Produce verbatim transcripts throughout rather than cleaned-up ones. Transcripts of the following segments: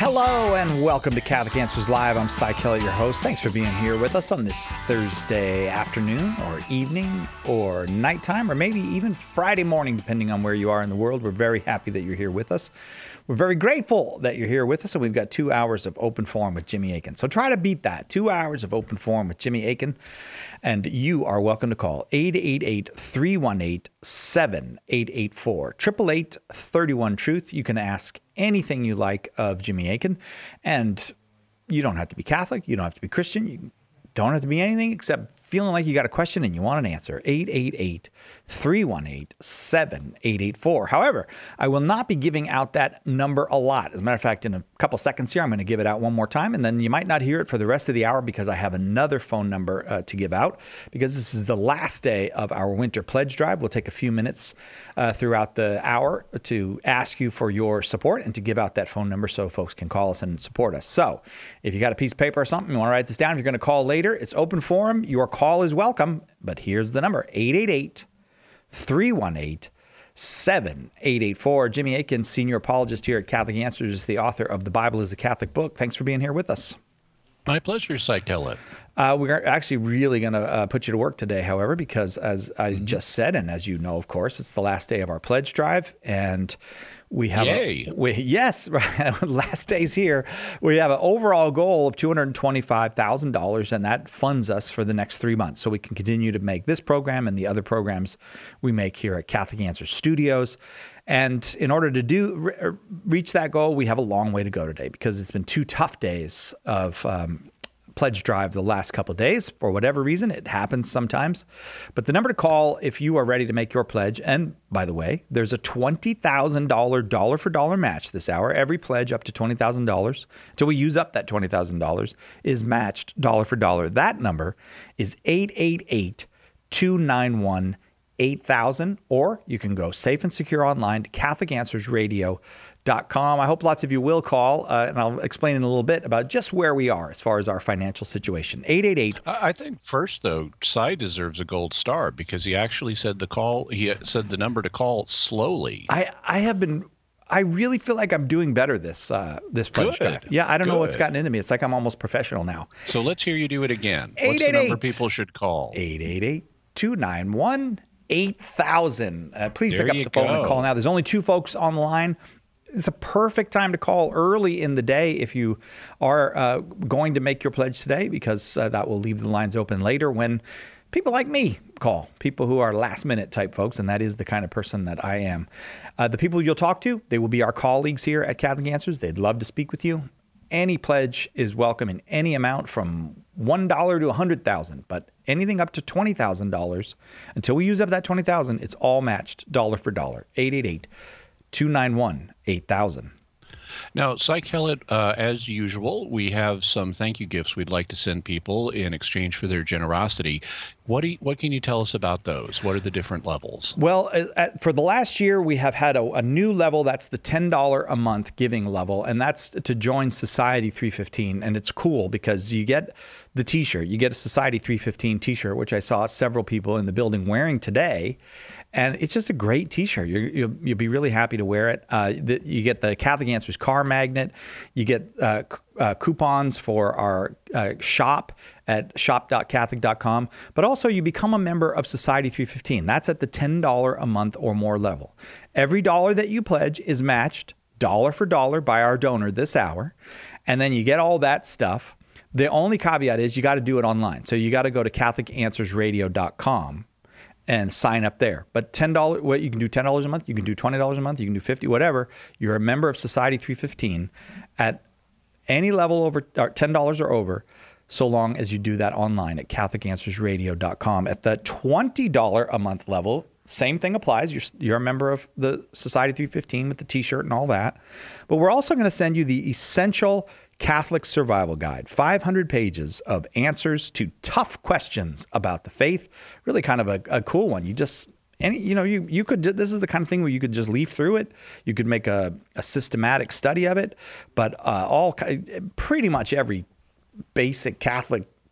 Hello and welcome to Catholic Answers Live. I'm Cy Kellett, your host. Thanks for being here with us on this Thursday afternoon or evening or nighttime or maybe even Friday morning, depending on where you are in the world. We're very happy that you're here with us. We're very grateful that you're here with us, and we've got two hours of open forum with Jimmy Akin. So try to beat that. Two hours of open forum with Jimmy Akin, and you are welcome to call eight eight eight, three one eight, seven eight eight four, eight eight eight, three one, truth. You can ask anything you like of Jimmy Akin, and you don't have to be Catholic. You don't have to be Christian. You don't have to be anything except feeling like you got a question and you want an answer. eight eight eight, three one eight, seven eight eight four. However, I will not be giving out that number a lot. As a matter of fact, in a couple seconds here, I'm going to give it out one more time, and then you might not hear it for the rest of the hour because I have another phone number uh, to give out, because this is the last day of our winter pledge drive. We'll take a few minutes uh, throughout the hour to ask you for your support and to give out that phone number so folks can call us and support us. So if you got a piece of paper or something, you want to write this down, if you're going to call later, it's open forum. Your call is welcome, but here's the number: eight eight eight, three one eight, seven eight eight four. Jimmy Akin, senior apologist here at Catholic Answers, is the author of The Bible is a Catholic Book. Thanks for being here with us. My pleasure, Cy Kellett. Uh, we're actually really going to uh, put you to work today, however, because as I mm-hmm. just said, and as you know, of course, it's the last day of our pledge drive, and we have Yay. A, we, yes, last day's here. We have an overall goal of two hundred twenty-five thousand dollars, and that funds us for the next three months, so we can continue to make this program and the other programs we make here at Catholic Answers Studios. And in order to do re- reach that goal, we have a long way to go today, because it's been two tough days of um, pledge drive the last couple of days. For whatever reason, it happens sometimes. But the number to call if you are ready to make your pledge, and by the way, there's a twenty thousand dollars dollar for dollar match this hour. Every pledge up to twenty thousand dollars until we use up that twenty thousand dollars is matched dollar for dollar. That number is eight eight eight, two nine one, eight thousand, or you can go safe and secure online to Catholic Answers Radio dot com. I hope lots of you will call, uh, and I'll explain in a little bit about just where we are as far as our financial situation. eight eight eight. I think first, though, Cy deserves a gold star because he actually said the call. He said the number to call slowly. I, I have been. I really feel like I'm doing better this uh, this pledge drive. Yeah, I don't Good. know what's gotten into me. It's like I'm almost professional now. So let's hear you do it again. What's the number people should call? eight eight eight, two nine one, eight thousand. Uh, please There pick up you the phone go. and call now. There's only two folks on the line. It's a perfect time to call early in the day if you are uh, going to make your pledge today, because uh, that will leave the lines open later when people like me call, people who are last minute type folks, and that is the kind of person that I am. Uh, the people you'll talk to, they will be our colleagues here at Catholic Answers. They'd love to speak with you. Any pledge is welcome in any amount from one dollar to one hundred thousand dollars, but anything up to twenty thousand dollars, until we use up that twenty thousand dollars, it's all matched dollar for dollar. eight eight eight, two nine one, eight thousand. Now, Cy Kellett, uh, as usual, we have some thank you gifts we'd like to send people in exchange for their generosity. What do you, what can you tell us about those? What are the different levels? Well, uh, for the last year, we have had a, a new level. That's the ten dollars a month giving level, and that's to join Society three fifteen. And it's cool because you get the T-shirt. You get a Society three fifteen T-shirt, which I saw several people in the building wearing today. And it's just a great T-shirt. You're, you'll, you'll be really happy to wear it. Uh, the, you get the Catholic Answers car magnet. You get uh, c- uh, coupons for our uh, shop at shop dot catholic dot com. But also you become a member of Society three fifteen. That's at the ten dollars a month or more level. Every dollar that you pledge is matched dollar for dollar by our donor this hour. And then you get all that stuff. The only caveat is you got to do it online. So you got to go to Catholic Answers Radio dot com and sign up there. But ten dollars, well, you can do ten dollars a month, you can do twenty dollars a month, you can do fifty dollars, whatever. You're a member of Society three fifteen at any level over or ten dollars or over, so long as you do that online at Catholic Answers Radio dot com. At the twenty dollars a month level, same thing applies. You're, you're a member of the Society three fifteen with the T-shirt and all that. But we're also going to send you the Essential Catholic Survival Guide, five hundred pages of answers to tough questions about the faith. Really kind of a, a cool one. You just, any, you know, you, you could, this is the kind of thing where you could just leaf through it. You could make a, a systematic study of it, but uh, all, pretty much every basic Catholic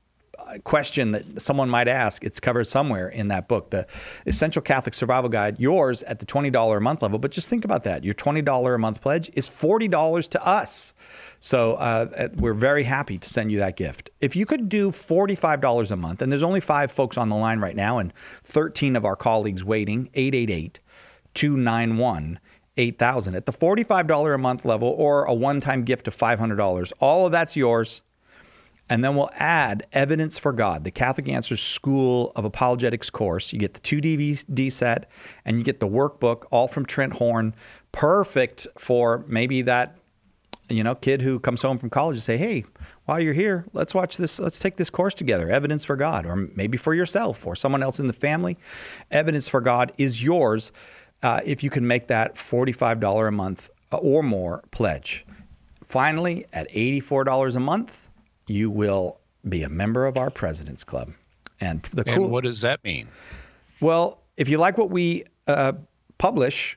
question that someone might ask, it's covered somewhere in that book, the Essential Catholic Survival Guide, yours at the twenty dollars a month level. But just think about that. Your twenty dollars a month pledge is forty dollars to us. So uh, we're very happy to send you that gift. If you could do forty-five dollars a month, and there's only five folks on the line right now and thirteen of our colleagues waiting, eight eight eight, two nine one, eight thousand. At the forty-five dollars a month level or a one-time gift of five hundred dollars, all of that's yours. And then we'll add Evidence for God, the Catholic Answers School of Apologetics course. You get the two D V D set and you get the workbook, all from Trent Horn. Perfect for maybe that, you know, kid who comes home from college and say, hey, while you're here, let's watch this. Let's take this course together, Evidence for God, or maybe for yourself or someone else in the family. Evidence for God is yours uh, if you can make that forty-five dollars a month or more pledge. Finally, at eighty-four dollars a month, you will be a member of our President's Club. And the cool, and what does that mean? Well, if you like what we uh, publish,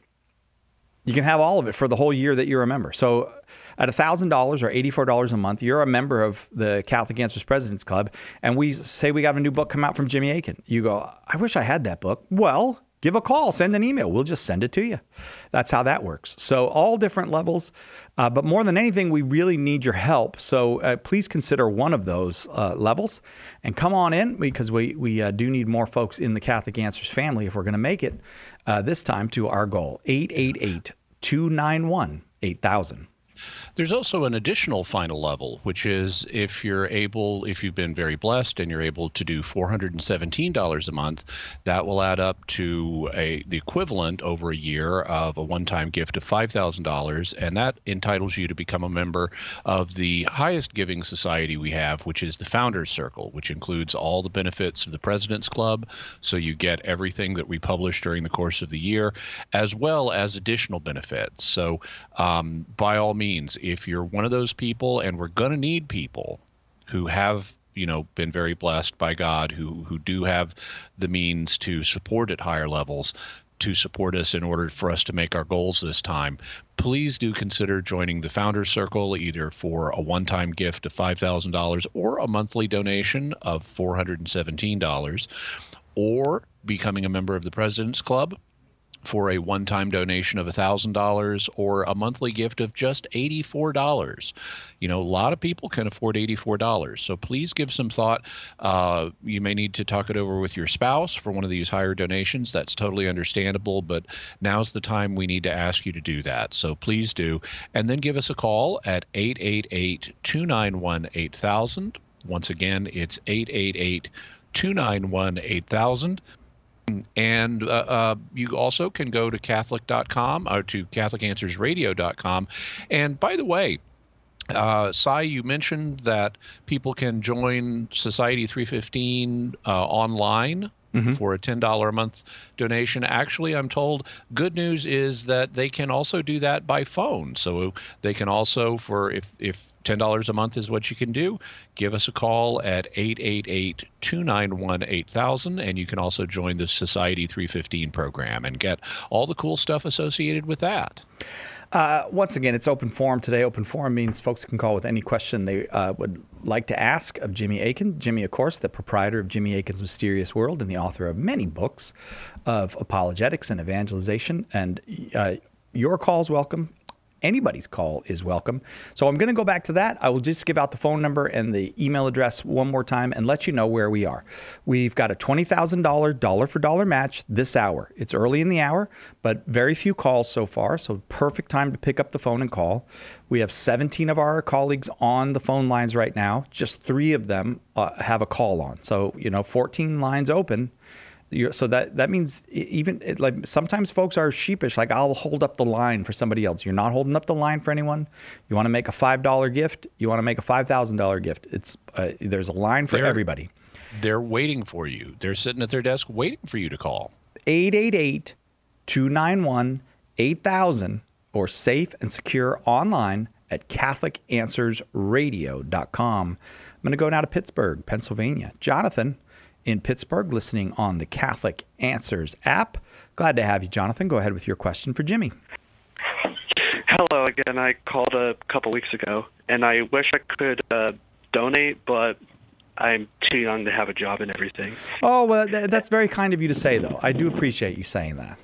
you can have all of it for the whole year that you're a member. So at one thousand dollars or eighty-four dollars a month, you're a member of the Catholic Answers President's Club. And we say we got a new book come out from Jimmy Akin. You go, I wish I had that book. Well, give a call, send an email. We'll just send it to you. That's how that works. So all different levels. Uh, but more than anything, we really need your help. So uh, please consider one of those uh, levels and come on in, because we, we uh, do need more folks in the Catholic Answers family if we're going to make it uh, this time to our goal, eight eight eight, two nine one, eight thousand. There's also an additional final level, which is if you're able, if you've been very blessed and you're able to do four hundred seventeen dollars a month, that will add up to a the equivalent over a year of a one-time gift of five thousand dollars, and that entitles you to become a member of the highest giving society we have, which is the Founders Circle, which includes all the benefits of the President's Club. So you get everything that we publish during the course of the year, as well as additional benefits. So um, by all means, if you're one of those people, and we're going to need people who have, you know, been very blessed by God, who who do have the means to support at higher levels, to support us in order for us to make our goals this time, please do consider joining the Founders Circle, either for a one-time gift of five thousand dollars or a monthly donation of four hundred seventeen dollars, or becoming a member of the President's Club for a one-time donation of one thousand dollars or a monthly gift of just eighty-four dollars. You know, a lot of people can afford eighty-four dollars. So please give some thought. Uh, you may need to talk it over with your spouse for one of these higher donations. That's totally understandable, but now's the time we need to ask you to do that. So please do. And then give us a call at eight eight eight, two nine one, eight thousand. Once again, it's eight eight eight, two nine one, eight thousand. And uh, uh, you also can go to Catholic dot com or to Catholic Answers Radio dot com. And by the way, uh, Cy, you mentioned that people can join Society three fifteen uh, online. Mm-hmm. For a ten dollars a month donation. Actually, I'm told good news is that they can also do that by phone. So they can also, for if, if ten dollars a month is what you can do, give us a call at eight eight eight, two nine one, eight thousand, and you can also join the Society three fifteen program and get all the cool stuff associated with that. Uh, once again, it's open forum today. Open forum means folks can call with any question they uh, would like to ask of Jimmy Akin. Jimmy, of course, the proprietor of Jimmy Akin's Mysterious World and the author of many books of apologetics and evangelization. And uh, your call's welcome. Anybody's call is welcome. So I'm going to go back to that. I will just give out the phone number and the email address one more time and let you know where we are. We've got a twenty thousand dollars dollar for dollar match this hour. It's early in the hour, but very few calls so far. So perfect time to pick up the phone and call. We have seventeen of our colleagues on the phone lines right now. Just three of them uh, have a call on. So, you know, fourteen lines open. You're, so that, that means even it, like sometimes folks are sheepish, like I'll hold up the line for somebody else. You're not holding up the line for anyone. You want to make a five dollar gift. You want to make a five thousand dollars gift. It's uh, there's a line for they're, everybody. They're waiting for you. They're sitting at their desk waiting for you to call. eight eight eight, two nine one, eight thousand or safe and secure online at Catholic Answers Radio dot com. I'm going to go now to Pittsburgh, Pennsylvania. Jonathan in Pittsburgh, listening on the Catholic Answers app. Glad to have you, Jonathan. Go ahead with your question for Jimmy. Hello again. I called a couple weeks ago, and I wish I could uh, donate, but I'm too young to have a job and everything. Oh, well, th- that's very kind of you to say, though. I do appreciate you saying that.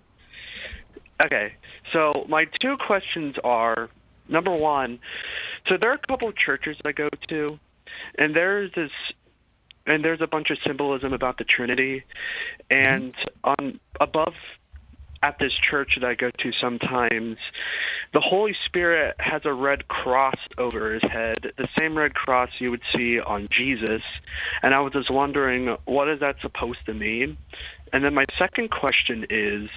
Okay, so my two questions are, number one, so there are a couple of churches I go to, and there's this, and there's a bunch of symbolism about the Trinity, and on above at this church that I go to sometimes, the Holy Spirit has a red cross over his head, the same red cross you would see on Jesus, and I was just wondering, what is that supposed to mean? And then my second question is,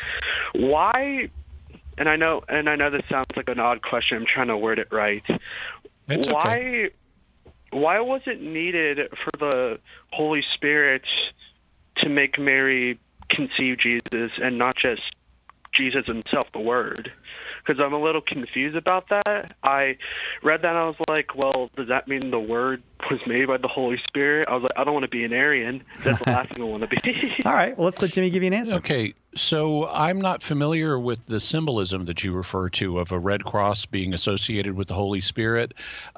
why, and I know and I know this sounds like an odd question, I'm trying to word it right. It's why okay. why was it needed for the Holy Spirit to make Mary conceive Jesus and not just Jesus himself, the Word? Because I'm a little confused about that. I read that and I was like, well, does that mean the Word was made by the Holy Spirit? I was like, I don't want to be an Arian. That's the last thing I want to be. All right, well, let's let Jimmy give you an answer. Okay, so I'm not familiar with the symbolism that you refer to of a red cross being associated with the Holy Spirit.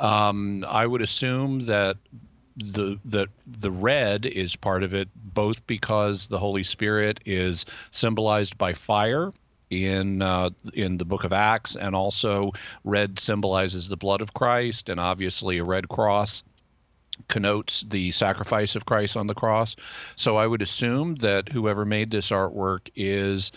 Um, I would assume that the the the red is part of it, both because the Holy Spirit is symbolized by fire in uh, in the book of Acts, and also red symbolizes the blood of Christ, and obviously a red cross connotes the sacrifice of Christ on the cross. So I would assume that whoever made this artwork is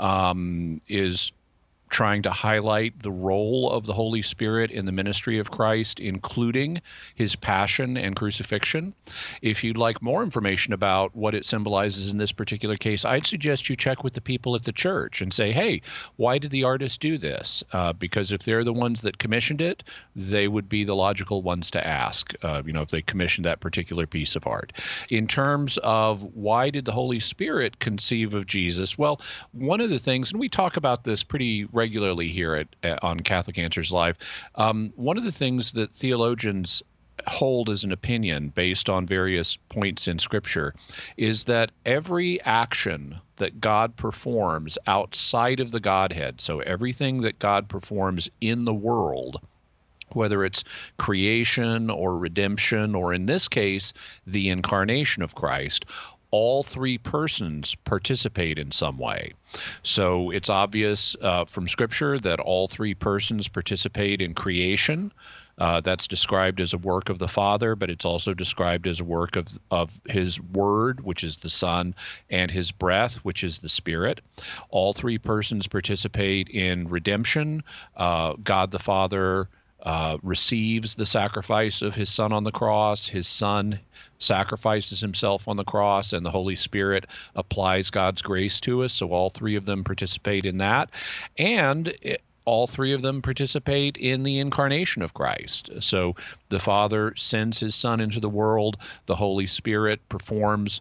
um, is trying to highlight the role of the Holy Spirit in the ministry of Christ, including his passion and crucifixion. If you'd like more information about what it symbolizes in this particular case, I'd suggest you check with the people at the church and say, hey, why did the artist do this? Uh, because if they're the ones that commissioned it, they would be the logical ones to ask, uh, you know, if they commissioned that particular piece of art. In terms of why did the Holy Spirit conceive of Jesus? Well, one of the things, and we talk about this pretty regularly, regularly here at, at on Catholic Answers Live. Um, one of the things that theologians hold as an opinion based on various points in Scripture is that every action that God performs outside of the Godhead, so everything that God performs in the world, whether it's creation or redemption, or in this case, the incarnation of Christ, all three persons participate in some way. So it's obvious uh, from Scripture that all three persons participate in creation. Uh, that's described as a work of the Father, but it's also described as a work of, of his Word, which is the Son, and his breath, which is the Spirit. All three persons participate in redemption. Uh, God the Father Uh, receives the sacrifice of his Son on the cross. His Son sacrifices himself on the cross, and the Holy Spirit applies God's grace to us. So all three of them participate in that. And it, all three of them participate in the incarnation of Christ. So the Father sends his Son into the world. The Holy Spirit performs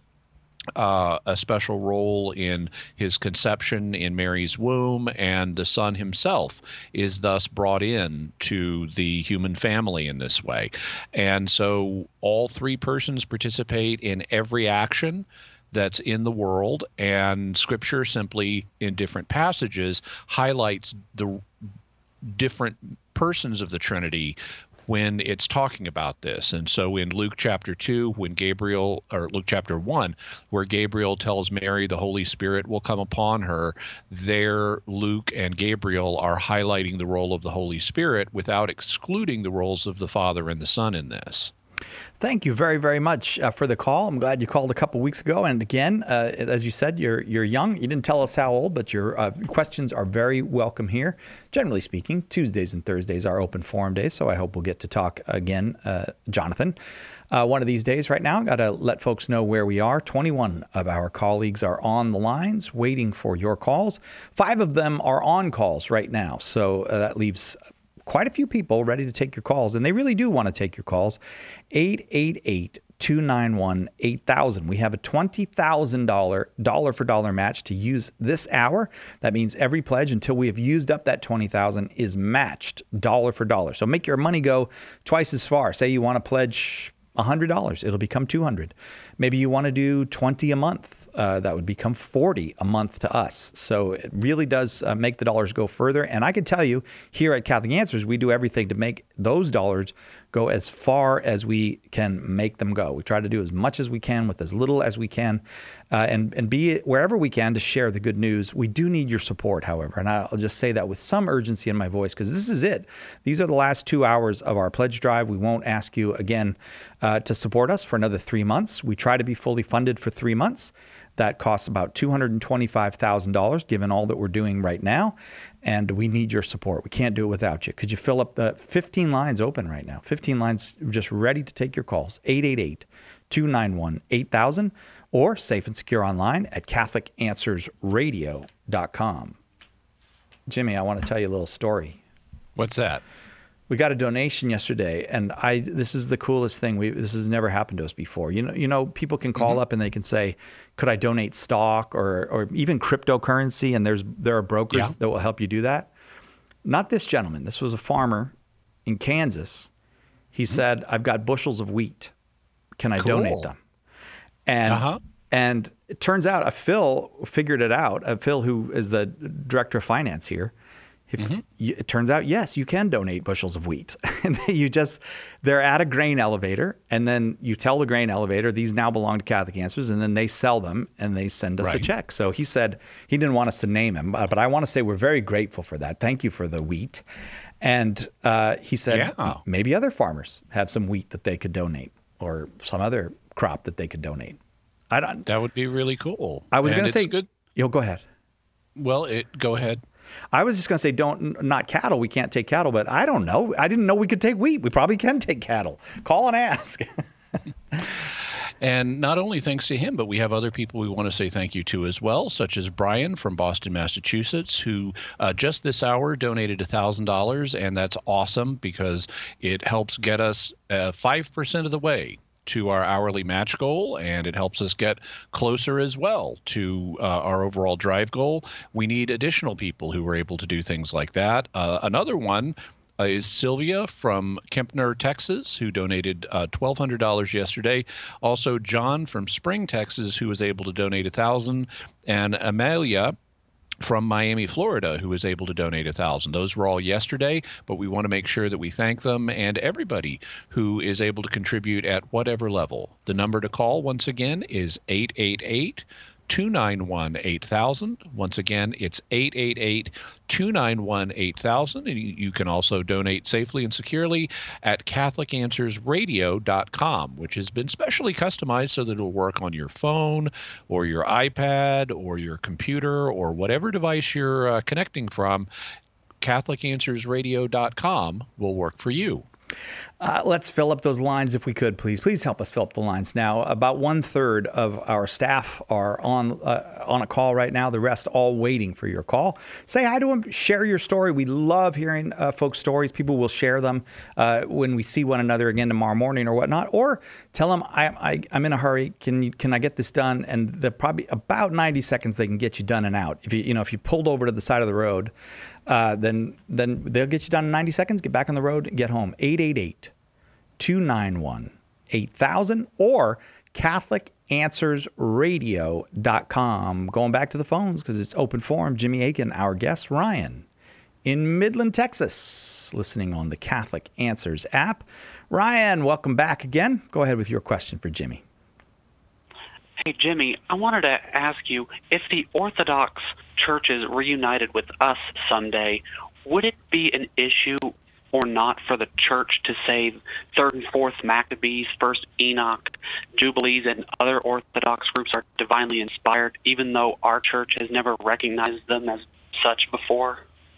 Uh, a special role in his conception in Mary's womb, and the Son himself is thus brought in to the human family in this way. And so all three persons participate in every action that's in the world, and Scripture simply, in different passages, highlights the different persons of the Trinity when it's talking about this. And so in Luke chapter two, when Gabriel, or Luke chapter one, where Gabriel tells Mary the Holy Spirit will come upon her, there Luke and Gabriel are highlighting the role of the Holy Spirit without excluding the roles of the Father and the Son in this. Thank you very, very much uh, for the call. I'm glad you called a couple weeks ago. And again, uh, as you said, you're you're young. You didn't tell us how old, but your uh, questions are very welcome here. Generally speaking, Tuesdays and Thursdays are open forum days, so I hope we'll get to talk again, uh, Jonathan. Uh, one of these days right now, got to let folks know where we are. twenty-one of our colleagues are on the lines waiting for your calls. Five of them are on calls right now, so uh, that leaves quite a few people ready to take your calls, and they really do want to take your calls. eight eight eight, two nine one, eight thousand. We have a twenty thousand dollars dollar for dollar match to use this hour. That means every pledge until we have used up that twenty thousand dollars is matched dollar for dollar. So make your money go twice as far. Say you want to pledge one hundred dollars, it'll become two hundred dollars. Maybe you want to do twenty a month. uh, that would become forty a month to us. So it really does uh, make the dollars go further. And I can tell you here at Catholic Answers, we do everything to make those dollars go as far as we can make them go. We try to do as much as we can with as little as we can, uh, and, and be wherever we can to share the good news. We do need your support, however, and I'll just say that with some urgency in my voice, because this is it. These are the last two hours of our pledge drive. We won't ask you again uh, to support us for another three months. We try to be fully funded for three months. That costs about two hundred twenty-five thousand dollars, given all that we're doing right now. And we need your support. We can't do it without you. Could you fill up the fifteen lines open right now? fifteen lines just ready to take your calls. eight eight eight, two nine one, eight thousand or safe and secure online at Catholic Answers Radio dot com. Jimmy, I want to tell you a little story. What's that? We got a donation yesterday, and I. This is the coolest thing. We this has never happened to us before. You know, you know, people can call mm-hmm. up and they can say, "Could I donate stock or or even cryptocurrency?" And there's there are brokers yeah. that will help you do that. Not this gentleman. This was a farmer in Kansas. He mm-hmm. said, "I've got bushels of wheat. Can I cool. donate them?" And uh-huh. and it turns out, a Phil figured it out. A Phil, who is the director of finance here. If mm-hmm. you, it turns out, yes, you can donate bushels of wheat. And you just, they're at a grain elevator, and then you tell the grain elevator, these now belong to Catholic Answers, and then they sell them, and they send us right. a check. So he said he didn't want us to name him, but I want to say we're very grateful for that. Thank you for the wheat. And uh, he said yeah. maybe other farmers have some wheat that they could donate, or some other crop that they could donate. I don't. That would be really cool. I was going to say, good. You'll go ahead. Well, it go ahead. I was just going to say, don't, not cattle. We can't take cattle, but I don't know. I didn't know we could take wheat. We probably can take cattle. Call and ask. And not only thanks to him, but we have other people we want to say thank you to as well, such as Brian from Boston, Massachusetts, who uh, just this hour donated one thousand dollars. And that's awesome because it helps get us uh, five percent of the way to our hourly match goal, and it helps us get closer as well to uh, our overall drive goal. We need additional people who are able to do things like that. Uh, another one uh, is Sylvia from Kempner, Texas, who donated uh, twelve hundred dollars yesterday. Also, John from Spring, Texas, who was able to donate one thousand dollars, and Amelia from Miami, Florida, who was able to donate a thousand. Those were all yesterday, but we want to make sure that we thank them and everybody who is able to contribute at whatever level. The number to call, once again, is eight eight eight, two nine one, eight thousand. Once again, it's eight eight eight, two nine one, eight thousand. And you can also donate safely and securely at Catholic Answers Radio dot com, which has been specially customized so that it'll work on your phone or your iPad or your computer or whatever device you're uh, connecting from. Catholic Answers Radio dot com will work for you. Uh, let's fill up those lines if we could, please. Please help us fill up the lines now. About one third of our staff are on uh, on a call right now. The rest all waiting for your call. Say hi to them. Share your story. We love hearing uh, folks' stories. People will share them uh, when we see one another again tomorrow morning or whatnot. Or tell them I, I, I'm in a hurry. Can you, can I get this done? And they're probably about ninety seconds. They can get you done and out. If you you know if you pulled over to the side of the road. Uh, then then they'll get you done in ninety seconds, get back on the road, and get home. eight eight eight, two nine one, eight thousand or Catholic Answers Radio dot com. Going back to the phones because it's open forum. Jimmy Akin, our guest, Ryan, in Midland, Texas, listening on the Catholic Answers app. Ryan, welcome back again. Go ahead with your question for Jimmy. Hey, Jimmy, I wanted to ask you, if the Orthodox churches reunited with us someday, would it be an issue or not for the church to say Third and Fourth Maccabees, First Enoch, Jubilees, and other Orthodox groups are divinely inspired, even though our church has never recognized them as such before?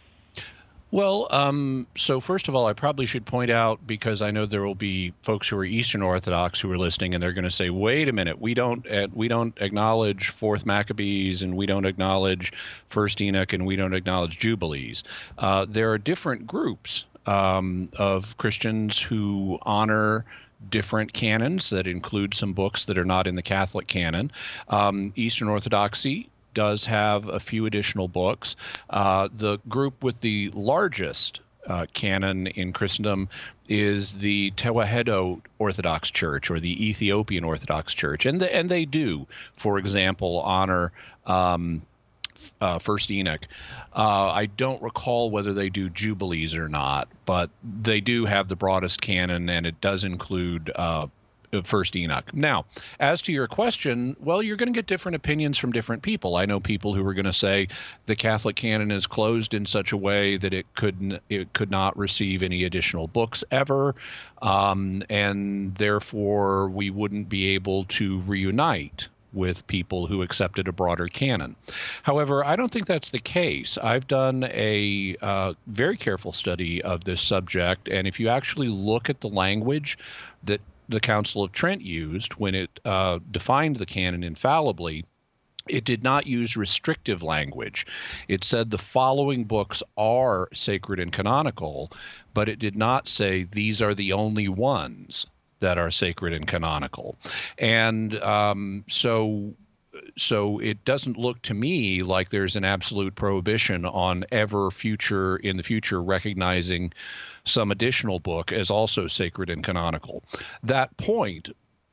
Well, um, so first of all, I probably should point out, because I know there will be folks who are Eastern Orthodox who are listening, and they're going to say, "Wait a minute, we don't uh, we don't acknowledge Fourth Maccabees, and we don't acknowledge First Enoch, and we don't acknowledge Jubilees." Uh, there are different groups um, of Christians who honor different canons that include some books that are not in the Catholic canon. Um, Eastern Orthodoxy does have a few additional books. Uh, the group with the largest uh, canon in Christendom is the Tewahedo Orthodox Church or the Ethiopian Orthodox Church, and the, and they do, for example, honor um, uh, First Enoch. Uh, I don't recall whether they do Jubilees or not, but they do have the broadest canon, and it does include Uh, First Enoch. Now, as to your question, well, you're going to get different opinions from different people. I know people who are going to say the Catholic canon is closed in such a way that it could it could not receive any additional books ever, um, and therefore we wouldn't be able to reunite with people who accepted a broader canon. However, I don't think that's the case. I've done a uh, very careful study of this subject, and if you actually look at the language that the Council of Trent used when it uh, defined the canon infallibly, it did not use restrictive language. It said the following books are sacred and canonical, but it did not say these are the only ones that are sacred and canonical. And um, so so it doesn't look to me like there's an absolute prohibition on ever future, in the future, recognizing some additional book as also sacred and canonical. That point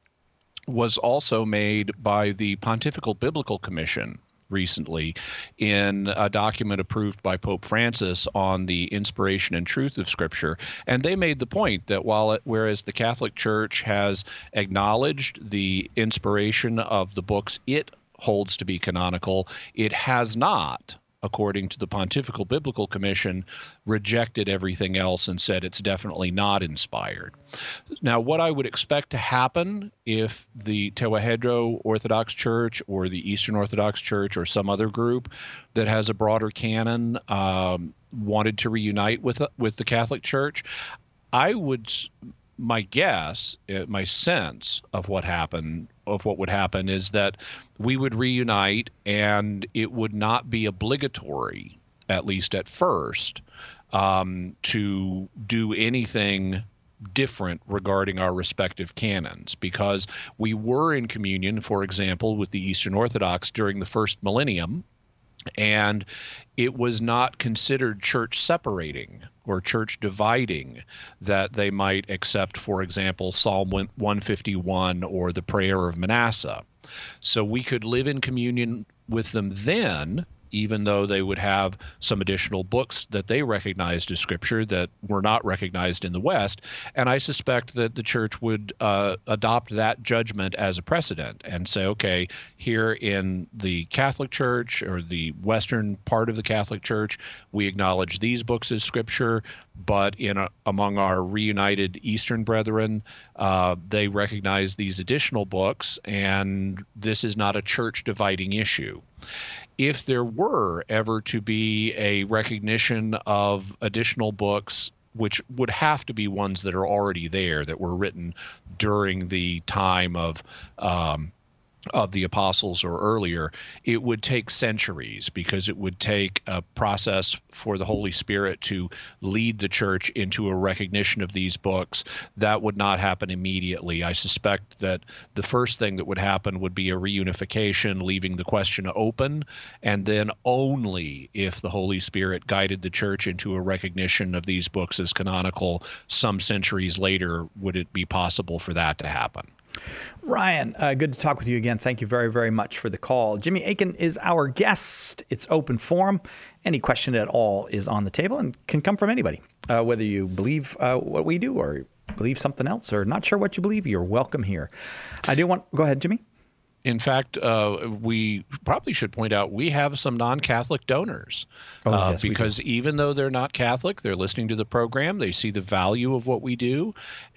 was also made by the Pontifical Biblical Commission recently in a document approved by Pope Francis on the inspiration and truth of Scripture. And they made the point that while it, whereas the Catholic Church has acknowledged the inspiration of the books it holds to be canonical, it has not, according to the Pontifical Biblical Commission, rejected everything else and said it's definitely not inspired. Now, what I would expect to happen if the Tewahedo Orthodox Church or the Eastern Orthodox Church or some other group that has a broader canon um, wanted to reunite with with the Catholic Church, I would, my guess, my sense of what happened, of what would happen is that we would reunite and it would not be obligatory, at least at first, um, to do anything different regarding our respective canons, because we were in communion, for example, with the Eastern Orthodox during the first millennium, and it was not considered church separating or church dividing that they might accept, for example, Psalm one fifty-one or the prayer of Manasseh. So we could live in communion with them then, even though they would have some additional books that they recognized as Scripture that were not recognized in the West. And I suspect that the church would uh, adopt that judgment as a precedent and say, okay, here in the Catholic Church or the Western part of the Catholic Church, we acknowledge these books as Scripture, but in a, among our reunited Eastern brethren, uh, they recognize these additional books, and this is not a church dividing issue. If there were ever to be a recognition of additional books, which would have to be ones that are already there, that were written during the time of um, of the apostles or earlier, it would take centuries, because it would take a process for the Holy Spirit to lead the church into a recognition of these books. That would not happen immediately. I suspect that the first thing that would happen would be a reunification, leaving the question open, and then only if the Holy Spirit guided the church into a recognition of these books as canonical some centuries later would it be possible for that to happen. Ryan, uh, good to talk with you again. Thank you very, very much for the call. Jimmy Akin is our guest. It's open forum. Any question at all is on the table and can come from anybody. Uh, whether you believe uh, what we do or believe something else or not sure what you believe, you're welcome here. I do want, go ahead, Jimmy. In fact, uh, we probably should point out we have some non-Catholic donors oh, uh, yes, because even though they're not Catholic, they're listening to the program. They see the value of what we do,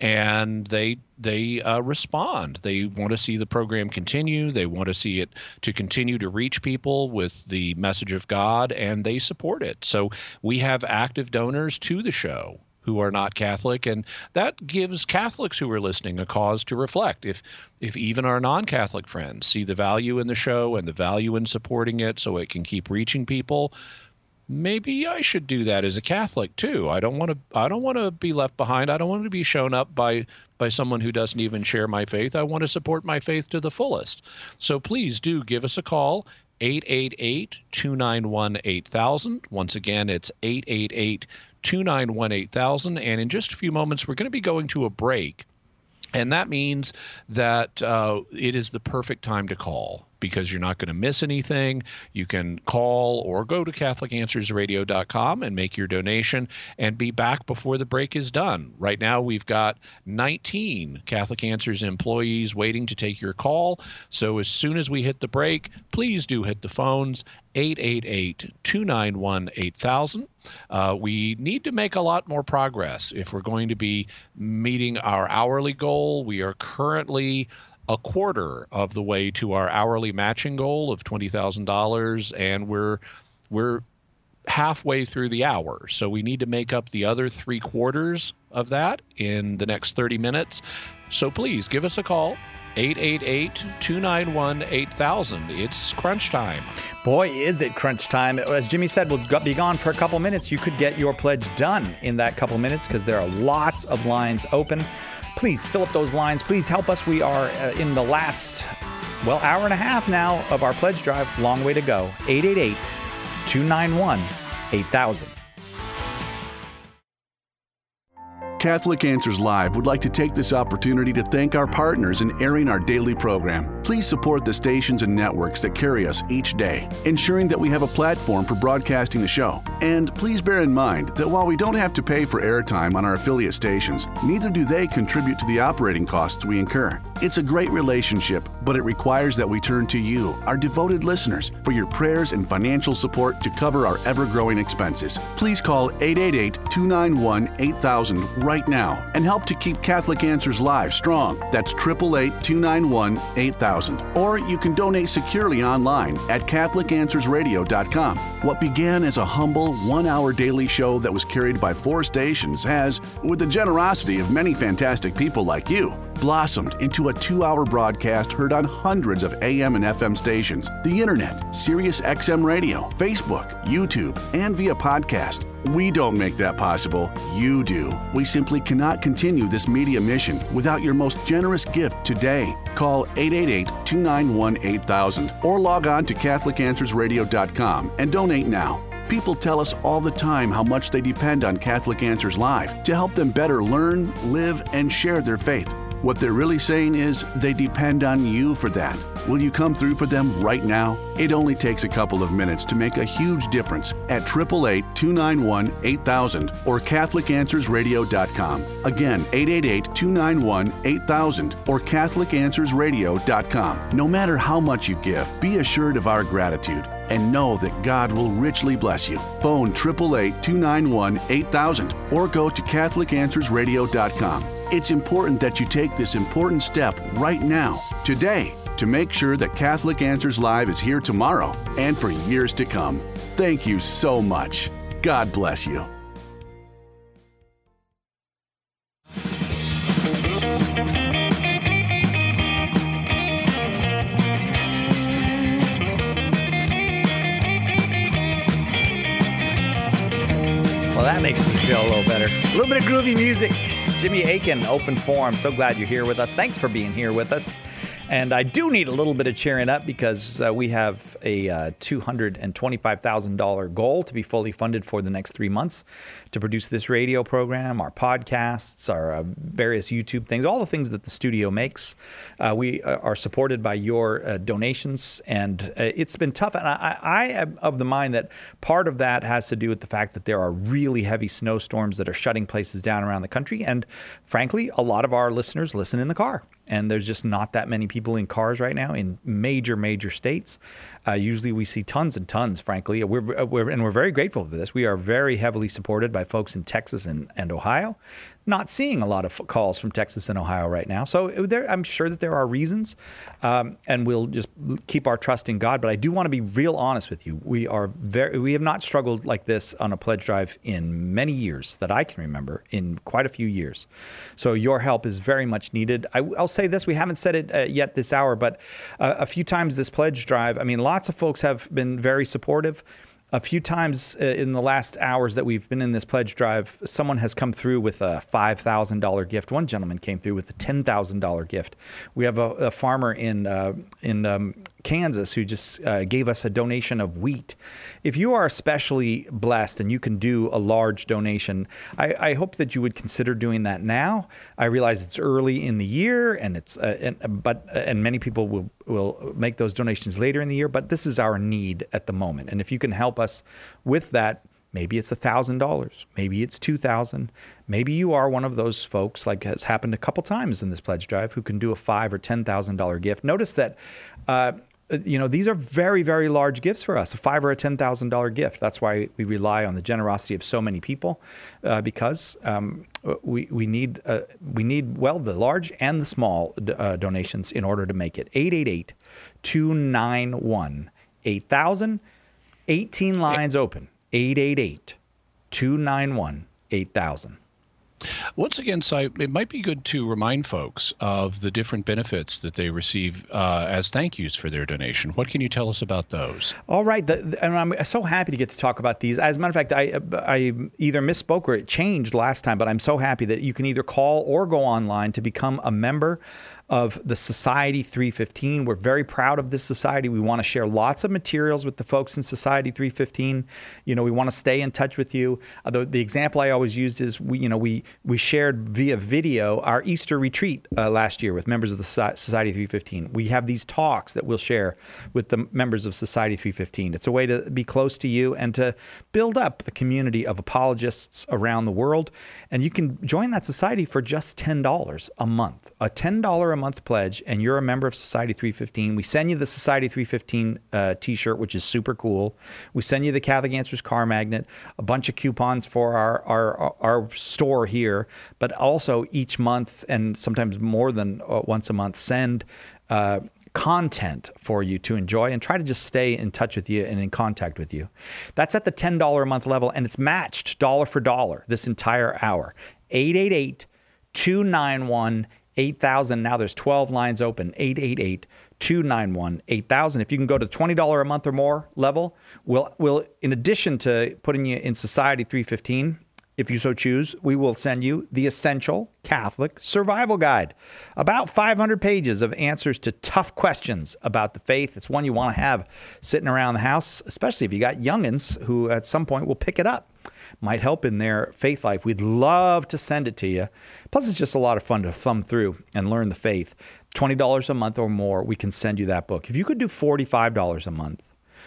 and they they uh, respond. They want to see the program continue. They want to see it to continue to reach people with the message of God, and they support it. So we have active donors to the show who are not Catholic, and that gives Catholics who are listening a cause to reflect. If if even our non-Catholic friends see the value in the show and the value in supporting it so it can keep reaching people, maybe I should do that as a Catholic too. I don't want to I don't want to be left behind. I don't want to be shown up by by someone who doesn't even share my faith. I want to support my faith to the fullest. So please do give us a call, eight eight eight, two nine one, eight thousand. Once again, it's eight eight eight, two nine one, eight thousand. And in just a few moments, we're going to be going to a break. And that means that uh, it is the perfect time to call, because you're not going to miss anything. You can call or go to Catholic Answers Radio dot com and make your donation and be back before the break is done. Right now, we've got nineteen Catholic Answers employees waiting to take your call. So as soon as we hit the break, please do hit the phones, eight eight eight, two nine one, eight thousand. Uh, we need to make a lot more progress if we're going to be meeting our hourly goal. We are currently a quarter of the way to our hourly matching goal of twenty thousand dollars, and we're we're halfway through the hour. So we need to make up the other three quarters of that in the next thirty minutes. So please give us a call, eight eight eight, two nine one, eight thousand. It's crunch time. Boy, is it crunch time. As Jimmy said, we'll be gone for a couple minutes. You could get your pledge done in that couple minutes because there are lots of lines open. Please fill up those lines. Please help us. We are uh, in the last, well, hour and a half now of our pledge drive. Long way to go. eight eight eight, two nine one, eight thousand. Catholic Answers Live would like to take this opportunity to thank our partners in airing our daily program. Please support the stations and networks that carry us each day, ensuring that we have a platform for broadcasting the show. And please bear in mind that while we don't have to pay for airtime on our affiliate stations, neither do they contribute to the operating costs we incur. It's a great relationship, but it requires that we turn to you, our devoted listeners, for your prayers and financial support to cover our ever-growing expenses. Please call eight eight eight, two nine one, eight thousand right now and help to keep Catholic Answers Live strong. That's eight eight eight, two nine one, eight thousand. Or you can donate securely online at Catholic Answers Radio dot com. What began as a humble one-hour daily show that was carried by four stations has, with the generosity of many fantastic people like you, blossomed into a two-hour broadcast heard on hundreds of A M and F M stations, the internet, Sirius X M Radio, Facebook, YouTube, and via podcast. We don't make that possible. You do. We simply cannot continue this media mission without your most generous gift today. Call eight eight eight, two nine one, eight thousand or log on to Catholic Answers Radio dot com and donate now. People tell us all the time how much they depend on Catholic Answers Live to help them better learn, live, and share their faith. What they're really saying is they depend on you for that. Will you come through for them right now? It only takes a couple of minutes to make a huge difference at eight eight eight, two nine one, eight thousand or Catholic Answers Radio dot com. Again, eight eight eight, two nine one, eight thousand or Catholic Answers Radio dot com. No matter how much you give, be assured of our gratitude and know that God will richly bless you. Phone eight eight eight, two nine one, eight thousand or go to Catholic Answers Radio dot com. It's important that you take this important step right now, today, to make sure that Catholic Answers Live is here tomorrow and for years to come. Thank you so much. God bless you. Well, that makes me feel a little better. A little bit of groovy music. Jimmy Akin, Open Forum. So glad you're here with us. Thanks for being here with us. And I do need a little bit of cheering up because uh, we have a uh, two hundred twenty-five thousand dollars goal to be fully funded for the next three months to produce this radio program, our podcasts, our uh, various YouTube things, all the things that the studio makes. Uh, we are supported by your uh, donations, and uh, it's been tough. And I, I am of the mind that part of that has to do with the fact that there are really heavy snowstorms that are shutting places down around the country. And frankly, a lot of our listeners listen in the car. And there's just not that many people in cars right now in major, major states. Uh, usually we see tons and tons, frankly. We're, we're, and we're very grateful for this. We are very heavily supported by folks in Texas and, and Ohio. Not seeing a lot of calls from Texas and Ohio right now. So there, I'm sure that there are reasons, um, and we'll just keep our trust in God. But I do want to be real honest with you. We are very, we have not struggled like this on a pledge drive in many years that I can remember, in quite a few years. So your help is very much needed. I, I'll say this, we haven't said it uh, yet this hour, but uh, a few times this pledge drive, I mean, lots of folks have been very supportive. A few times uh, in the last hours that we've been in this pledge drive, someone has come through with a five thousand dollars gift. One gentleman came through with a ten thousand dollars gift. We have a, a farmer in uh, in um, Kansas, who just uh, gave us a donation of wheat. If you are especially blessed and you can do a large donation, I, I hope that you would consider doing that now. I realize it's early in the year, and it's uh, and, but uh, and many people will will make those donations later in the year. But this is our need at the moment, and if you can help us with that. Maybe it's one thousand dollars. Maybe it's two thousand dollars. Maybe you are one of those folks, like has happened a couple times in this pledge drive, who can do a five thousand dollars or ten thousand dollars gift. Notice that, uh, you know, these are very, very large gifts for us, a five thousand dollars or a ten thousand dollars gift. That's why we rely on the generosity of so many people, uh, because um, we we need, uh, we need well, the large and the small uh, donations in order to make it. eight eight eight, two nine one, eight thousand, eighteen lines open. eight eight eight, two nine one, eight thousand. Once again, Si, it might be good to remind folks of the different benefits that they receive uh, as thank yous for their donation. What can you tell us about those? All right. The, the, and I'm so happy to get to talk about these. As a matter of fact, I, I either misspoke or it changed last time, but I'm so happy that you can either call or go online to become a member of the Society three fifteen. We're very proud of this society. We want to share lots of materials with the folks in Society three fifteen. You know, we want to stay in touch with you. Uh, the, the example I always use is we, you know, we we shared via video our Easter retreat uh, last year with members of the Society three fifteen. We have these talks that we'll share with the members of Society three fifteen. It's a way to be close to you and to build up the community of apologists around the world. And you can join that society for just ten dollars a month. A ten dollars a month pledge, and you're a member of Society three fifteen. We send you the Society three fifteen uh, t-shirt, which is super cool. We send you the Catholic Answers car magnet, a bunch of coupons for our, our, our store here, but also each month, and sometimes more than uh, once a month, send uh, content for you to enjoy and try to just stay in touch with you and in contact with you. That's at the ten dollars a month level, and it's matched dollar for dollar this entire hour. eight eight eight, two nine one, eight thousand. Now there's twelve lines open. eight eight eight, two nine one, eight thousand. If you can go to twenty dollars a month or more level, we'll, we'll in addition to putting you in Society three fifteen, if you so choose, we will send you the Essential Catholic Survival Guide. About five hundred pages of answers to tough questions about the faith. It's one you want to have sitting around the house, especially if you got youngins who at some point will pick it up. Might help in their faith life. We'd love to send it to you. Plus, it's just a lot of fun to thumb through and learn the faith. twenty dollars a month or more, we can send you that book. If you could do forty-five dollars a month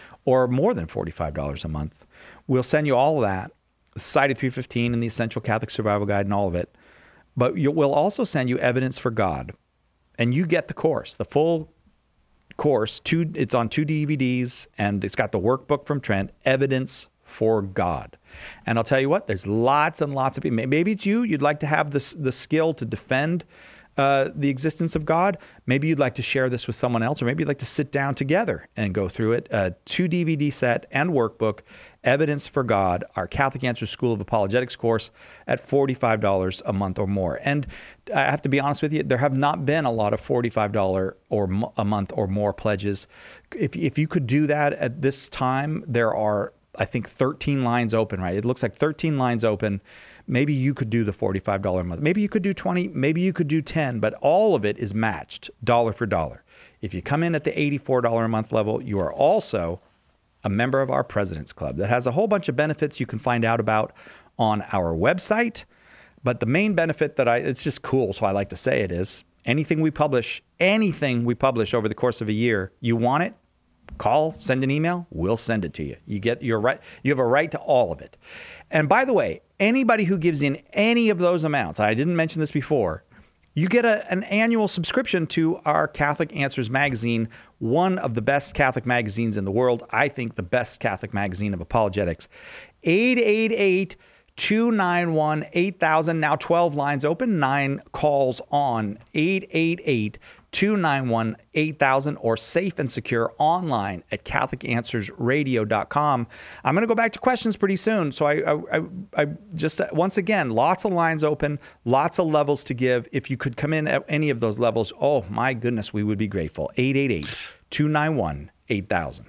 or more than forty-five dollars a month, we'll send you all of that. Society three fifteen and the Essential Catholic Survival Guide and all of it. But we'll also send you Evidence for God. And you get the course, the full course. Two, it's on two D V Ds, and it's got the workbook from Trent, Evidence for God. And I'll tell you what, there's lots and lots of people. Maybe it's you. You'd like to have this, the skill to defend uh, the existence of God. Maybe you'd like to share this with someone else, or maybe you'd like to sit down together and go through it. Uh, two D V D set and workbook, Evidence for God, our Catholic Answers School of Apologetics course at forty-five dollars a month or more. And I have to be honest with you, there have not been a lot of forty-five dollars or a month or more pledges. If, if you could do that at this time, there are, I think, thirteen lines open, right? It looks like thirteen lines open. Maybe you could do the forty-five dollars a month. Maybe you could do twenty, maybe you could do ten, but all of it is matched dollar for dollar. If you come in at the eighty-four dollars a month level, you are also a member of our President's Club that has a whole bunch of benefits you can find out about on our website. But the main benefit that I, it's just cool, so I like to say it is, anything we publish, anything we publish over the course of a year, you want it, call, send an email, we'll send it to you. You get your right, you have a right to all of it. And by the way, anybody who gives in any of those amounts, I didn't mention this before, you get a, an annual subscription to our Catholic Answers magazine, one of the best Catholic magazines in the world. I think the best Catholic magazine of apologetics. eight eight eight, two nine one, eight thousand. Now twelve lines open, nine calls on. eight eight eight, two nine one, eight thousand, or safe and secure online at Catholic Answers Radio dot com. I'm going to go back to questions pretty soon. So I, I, I just, once again, lots of lines open, lots of levels to give. If you could come in at any of those levels, oh my goodness, we would be grateful. eight eight eight, two nine one, eight thousand.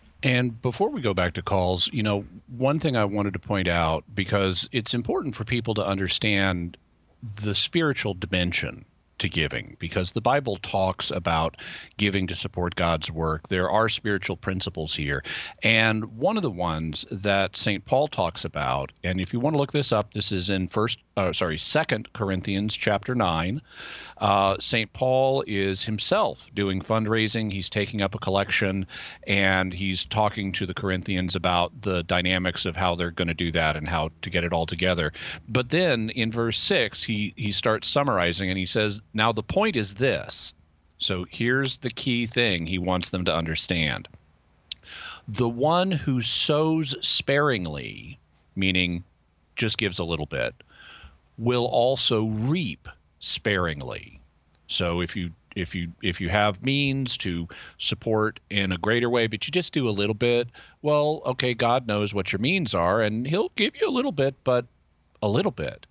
And before we go back to calls, you know, one thing I wanted to point out, because it's important for people to understand the spiritual dimension to giving, because the Bible talks about giving to support God's work. There are spiritual principles here. And one of the ones that Saint Paul talks about, and if you want to look this up, this is in first, uh, sorry, Second Corinthians chapter nine. Uh, Saint Paul is himself doing fundraising. He's taking up a collection, and he's talking to the Corinthians about the dynamics of how they're going to do that and how to get it all together. But then in verse six, he he starts summarizing, and he says, now the point is this. So here's the key thing he wants them to understand. The one who sows sparingly, meaning just gives a little bit, will also reap sparingly. So if you if you if you have means to support in a greater way, but you just do a little bit, well, okay, God knows what your means are, and he'll give you a little bit, but a little bit.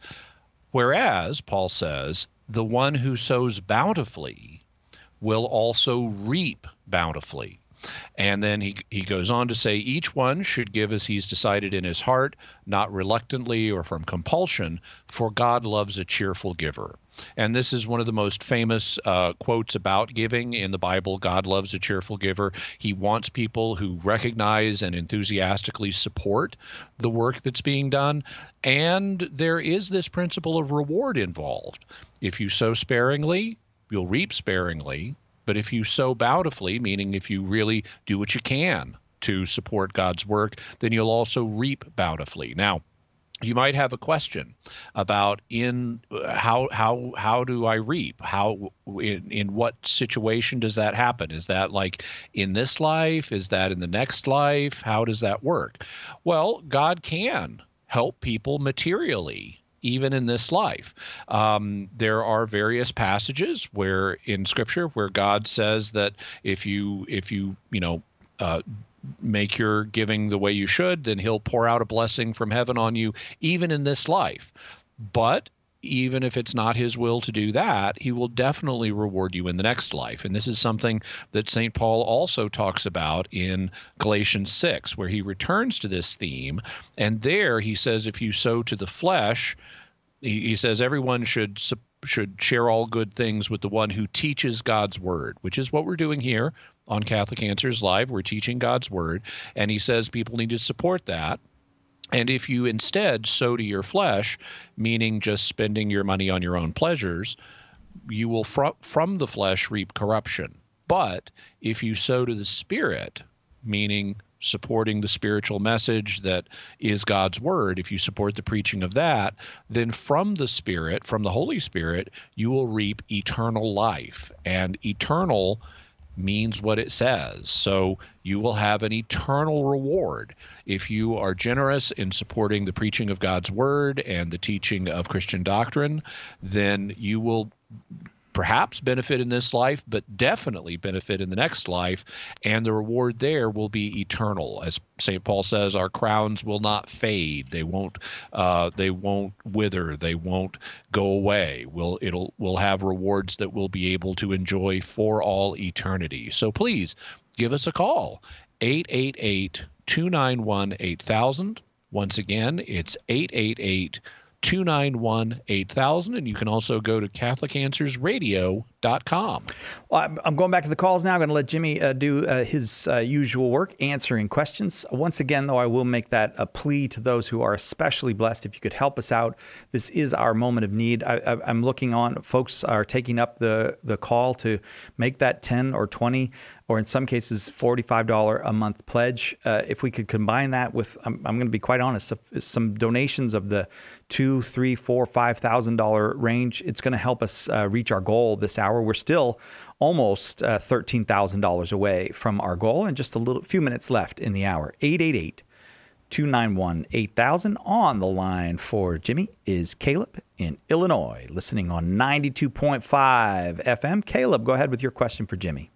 Whereas, Paul says, the one who sows bountifully will also reap bountifully. And then he he goes on to say, each one should give as he's decided in his heart, not reluctantly or from compulsion, for God loves a cheerful giver. And this is one of the most famous uh, quotes about giving in the Bible. God loves a cheerful giver. He wants people who recognize and enthusiastically support the work that's being done. And there is this principle of reward involved. If you sow sparingly, you'll reap sparingly. But if you sow bountifully, meaning if you really do what you can to support God's work, then you'll also reap bountifully. Now, you might have a question about in how how how do I reap? How in, in what situation does that happen? Is that like in this life? Is that in the next life? How does that work? Well, God can help people materially, even in this life. Um, there are various passages where in Scripture where God says that if you if you you know uh, make your giving the way you should, then he'll pour out a blessing from heaven on you, even in this life. But even if it's not his will to do that, he will definitely reward you in the next life. And this is something that Saint Paul also talks about in Galatians six, where he returns to this theme. And there he says, if you sow to the flesh, he, he says everyone should should share all good things with the one who teaches God's word, which is what we're doing here on Catholic Answers Live. We're teaching God's word. And he says people need to support that. And if you instead sow to your flesh, meaning just spending your money on your own pleasures, you will fr- from the flesh reap corruption. But if you sow to the Spirit, meaning supporting the spiritual message that is God's word, if you support the preaching of that, then from the Spirit, from the Holy Spirit, you will reap eternal life. And eternal means what it says. So you will have an eternal reward. If you are generous in supporting the preaching of God's word and the teaching of Christian doctrine, then you will perhaps benefit in this life, but definitely benefit in the next life, and the reward there will be eternal. As Saint Paul says, our crowns will not fade; they won't, uh, they won't wither, they won't go away. We'll, it'll, we'll have rewards that we'll be able to enjoy for all eternity. So please give us a call, eight eight eight, two nine one, eight thousand. Once again, it's eight eight eight, two nine one, eight thousand, and you can also go to Catholic Answers Radio dot com. Well, I'm going back to the calls now. I'm going to let Jimmy uh, do uh, his uh, usual work, answering questions. Once again, though, I will make that a plea to those who are especially blessed. If you could help us out, this is our moment of need. I, I, I'm looking on, folks are taking up the, the call to make that ten or twenty, or in some cases, forty-five dollars a month pledge. Uh, if we could combine that with, I'm, I'm going to be quite honest, some donations of the two, three, four, five thousand dollar range, it's going to help us uh, reach our goal this hour. We're still almost uh, thirteen thousand dollars away from our goal, and just a little few minutes left in the hour. eight eight eight, two nine one, eight thousand. On the line for Jimmy is Caleb in Illinois, listening on ninety-two point five F M. Caleb, go ahead with your question for Jimmy.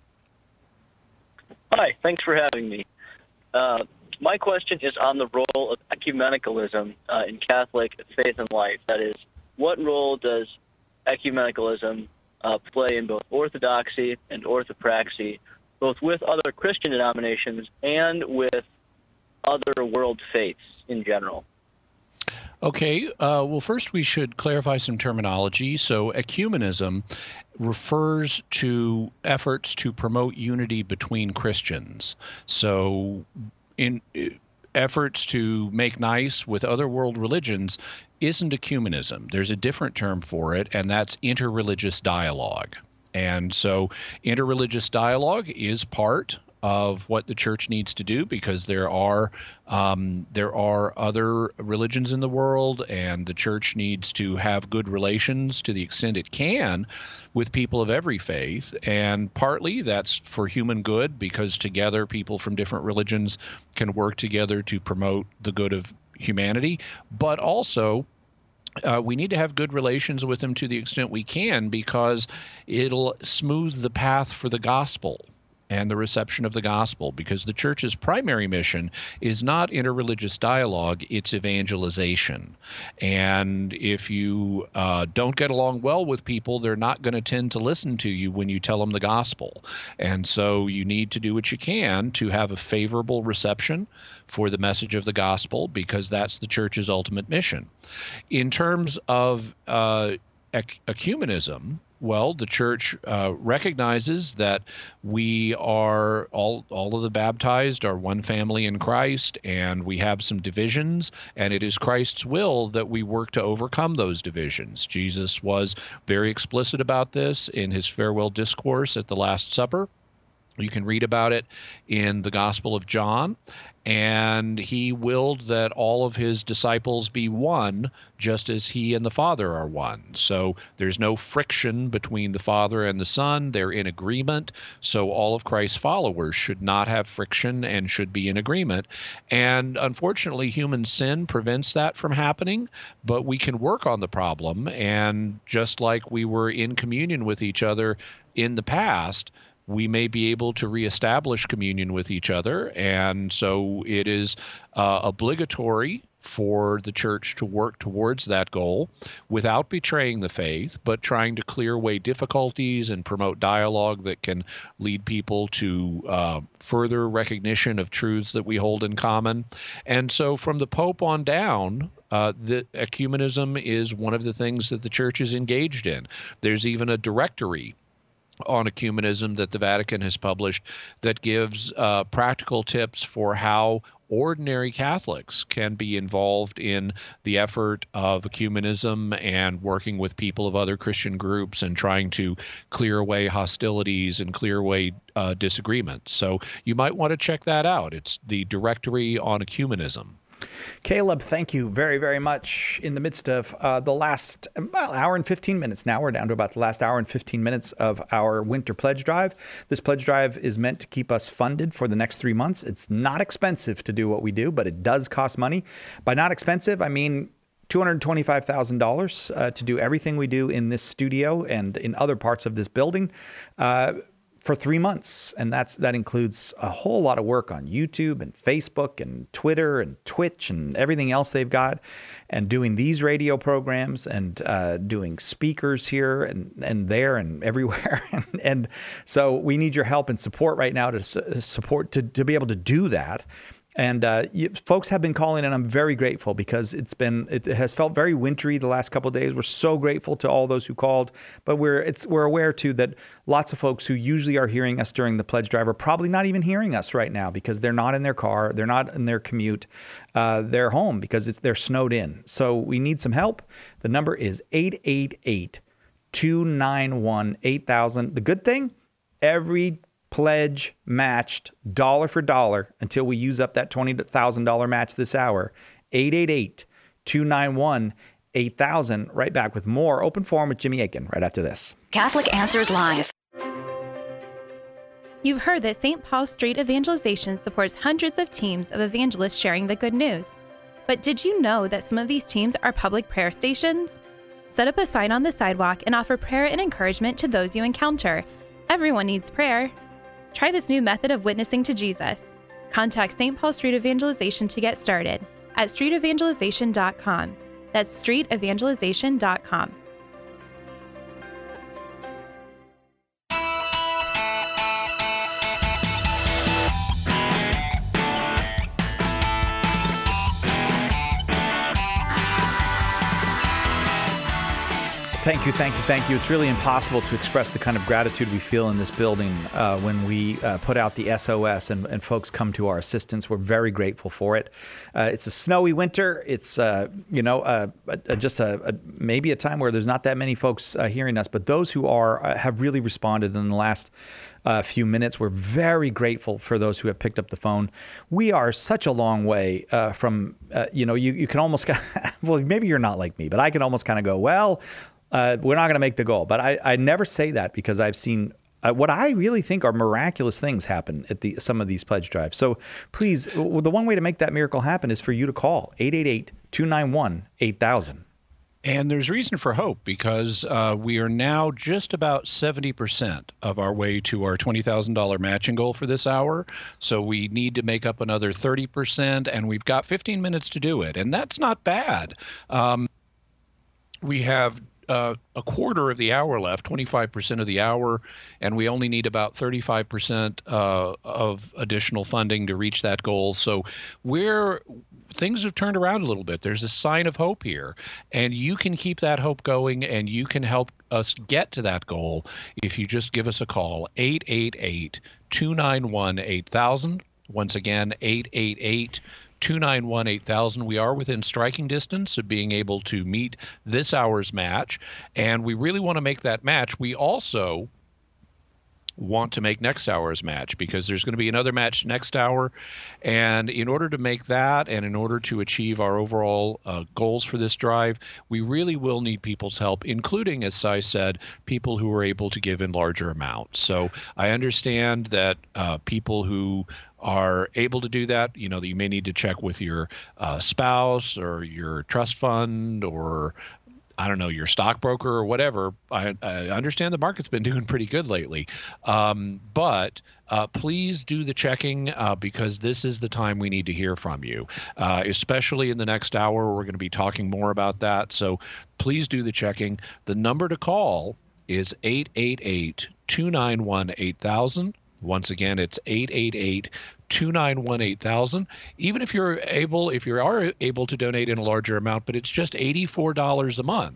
Hi, thanks for having me. Uh, my question is on the role of ecumenicalism uh, in Catholic faith and life. That is, what role does ecumenicalism uh, play in both orthodoxy and orthopraxy, both with other Christian denominations and with other world faiths in general? Okay, uh, well, first we should clarify some terminology. So ecumenism refers to efforts to promote unity between Christians. So in efforts to make nice with other world religions isn't ecumenism. There's a different term for it, and that's interreligious dialogue. And so interreligious dialogue is part of what the church needs to do, because there are um, there are other religions in the world, and the church needs to have good relations to the extent it can with people of every faith. And partly that's for human good, because together people from different religions can work together to promote the good of humanity. But also Uh, we need to have good relations with them to the extent we can, because it'll smooth the path for the gospel and the reception of the gospel, because the church's primary mission is not interreligious dialogue, it's evangelization. And if you uh, don't get along well with people, they're not going to tend to listen to you when you tell them the gospel. And so you need to do what you can to have a favorable reception for the message of the gospel, because that's the church's ultimate mission. In terms of uh, ec- ecumenism, well, the church uh, recognizes that we are all all of the baptized are one family in Christ, and we have some divisions, and it is Christ's will that we work to overcome those divisions. Jesus was very explicit about this in his farewell discourse at the Last Supper. You can read about it in the Gospel of John. And he willed that all of his disciples be one, just as he and the Father are one. So there's no friction between the Father and the Son. They're in agreement. So all of Christ's followers should not have friction and should be in agreement. And unfortunately, human sin prevents that from happening, but we can work on the problem. And just like we were in communion with each other in the past, we may be able to reestablish communion with each other. And so it is uh, obligatory for the church to work towards that goal without betraying the faith, but trying to clear away difficulties and promote dialogue that can lead people to uh, further recognition of truths that we hold in common. And so from the Pope on down, Uh, the ecumenism is one of the things that the church is engaged in. There's even a directory on ecumenism that the Vatican has published that gives uh, practical tips for how ordinary Catholics can be involved in the effort of ecumenism and working with people of other Christian groups and trying to clear away hostilities and clear away uh, disagreements. So you might want to check that out. It's the Directory on Ecumenism. Caleb, thank you very, very much. In the midst of uh, the last well, hour and fifteen minutes now, we're down to about the last hour and fifteen minutes of our winter pledge drive. This pledge drive is meant to keep us funded for the next three months. It's not expensive to do what we do, but it does cost money. By not expensive, I mean two hundred twenty-five thousand dollars uh, to do everything we do in this studio and in other parts of this building. Uh, for three months. And that's that includes a whole lot of work on YouTube and Facebook and Twitter and Twitch and everything else they've got, and doing these radio programs and uh, doing speakers here and, and there and everywhere. and, and so we need your help and support right now to su- support, to, to be able to do that. And uh, you, folks have been calling, and I'm very grateful because it's been it has felt very wintry the last couple of days. We're so grateful to all those who called, but we're it's we're aware too that lots of folks who usually are hearing us during the pledge drive are probably not even hearing us right now because they're not in their car, they're not in their commute, uh, they're home because it's they're snowed in. So we need some help. The number is eight eight eight, two nine one, eight thousand. The good thing, every pledge matched dollar for dollar until we use up that twenty thousand dollars match this hour. eight eight eight, two nine one, eight thousand. Right back with more Open Forum with Jimmy Akin right after this. Catholic Answers Live. You've heard that Saint Paul Street Evangelization supports hundreds of teams of evangelists sharing the good news. But did you know that some of these teams are public prayer stations? Set up a sign on the sidewalk and offer prayer and encouragement to those you encounter. Everyone needs prayer. Try this new method of witnessing to Jesus. Contact Saint Paul Street Evangelization to get started at street evangelization dot com. That's street evangelization dot com. thank you, thank you, thank you. It's really impossible to express the kind of gratitude we feel in this building uh, when we uh, put out the S O S and, and folks come to our assistance. We're very grateful for it. Uh, it's a snowy winter. It's, uh, you know, uh, uh, just a, a, maybe a time where there's not that many folks uh, hearing us, but those who are uh, have really responded in the last uh, few minutes. We're very grateful for those who have picked up the phone. We are such a long way uh, from, uh, you know, you, you can almost, well, maybe you're not like me, but I can almost kind of go, well, Uh, we're not going to make the goal. But I, I never say that because I've seen uh, what I really think are miraculous things happen at the some of these pledge drives. So please, the one way to make that miracle happen is for you to call eight eight eight, two nine one, eight thousand. And there's reason for hope because uh, we are now just about seventy percent of our way to our twenty thousand dollars matching goal for this hour. So we need to make up another thirty percent, and we've got fifteen minutes to do it. And that's not bad. Um, we have Uh, a quarter of the hour left, twenty-five percent of the hour, and we only need about thirty-five percent uh, of additional funding to reach that goal. So we're things have turned around a little bit. There's a sign of hope here, and you can keep that hope going, and you can help us get to that goal if you just give us a call, eight eight eight, two nine one, eight thousand. Once again, eight eight eight, two nine one, eight thousand. We are within striking distance of being able to meet this hour's match, and we really want to make that match. We also want to make next hour's match because there's going to be another match next hour, and in order to make that and in order to achieve our overall uh, goals for this drive, we really will need people's help, including, as Cy said, people who are able to give in larger amounts. So I understand that uh, people who are able to do that, you know, that you may need to check with your uh, spouse or your trust fund or I don't know, your stockbroker or whatever. I, I understand the market's been doing pretty good lately. Um, but uh, please do the checking uh, because this is the time we need to hear from you, uh, especially in the next hour. We're going to be talking more about that. So please do the checking. The number to call is eight eight eight, two nine one, eight thousand. Once again, it's eight eight eight, two nine one, eight thousand. Even if you're able, if you are able to donate in a larger amount, but it's just eighty-four dollars a month,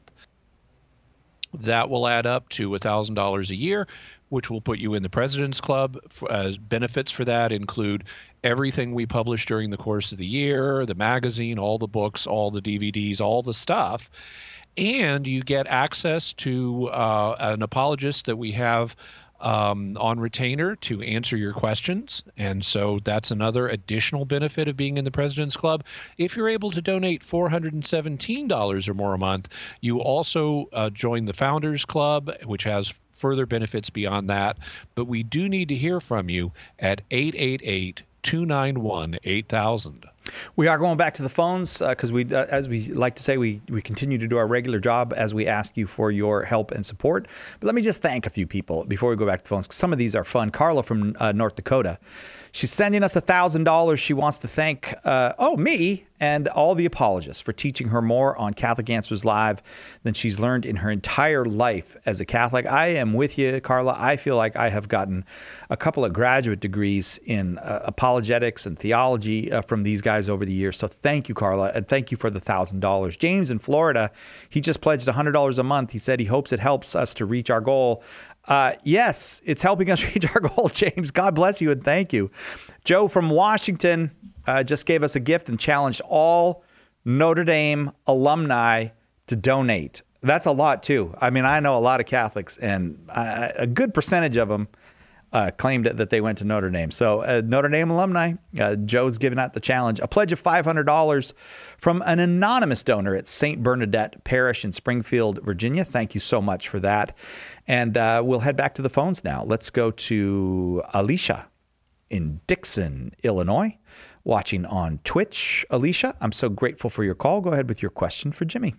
that will add up to one thousand dollars a year, which will put you in the President's Club. As benefits for that include everything we publish during the course of the year, the magazine, all the books, all the D V Ds, all the stuff. And you get access to uh, an apologist that we have um, on retainer to answer your questions. And so that's another additional benefit of being in the President's Club. If you're able to donate four hundred seventeen dollars or more a month, you also uh, join the Founders Club, which has further benefits beyond that. But we do need to hear from you at eight eight eight, two nine one, eight thousand. We are going back to the phones because uh, we, uh, as we like to say, we, we continue to do our regular job as we ask you for your help and support. But let me just thank a few people before we go back to the phones, because some of these are fun. Carla from uh, North Dakota. She's sending us one thousand dollars. She wants to thank, uh, oh, me and all the apologists for teaching her more on Catholic Answers Live than she's learned in her entire life as a Catholic. I am with you, Carla. I feel like I have gotten a couple of graduate degrees in uh, apologetics and theology uh, from these guys over the years. So thank you, Carla, and thank you for the one thousand dollars. James in Florida, he just pledged one hundred dollars a month. He said he hopes it helps us to reach our goal. Uh, yes, it's helping us reach our goal, James. God bless you and thank you. Joe from Washington uh, just gave us a gift and challenged all Notre Dame alumni to donate. That's a lot, too. I mean, I know a lot of Catholics, and uh, a good percentage of them uh, claimed that they went to Notre Dame. So uh, Notre Dame alumni, uh, Joe's giving out the challenge. A pledge of five hundred dollars from an anonymous donor at Saint Bernadette Parish in Springfield, Virginia. Thank you so much for that. And uh, we'll head back to the phones now. Let's go to Alicia in Dixon, Illinois, watching on Twitch. Alicia, I'm so grateful for your call. Go ahead with your question for Jimmy.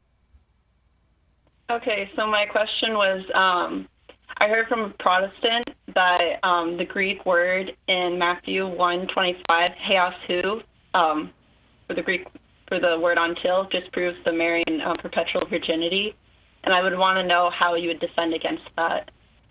Okay, so my question was, um, I heard from a Protestant that um, the Greek word in Matthew one twenty-five, heasu, um, for the Greek for the word until, just proves the Marian uh, perpetual virginity. And I would want to know how you would defend against that.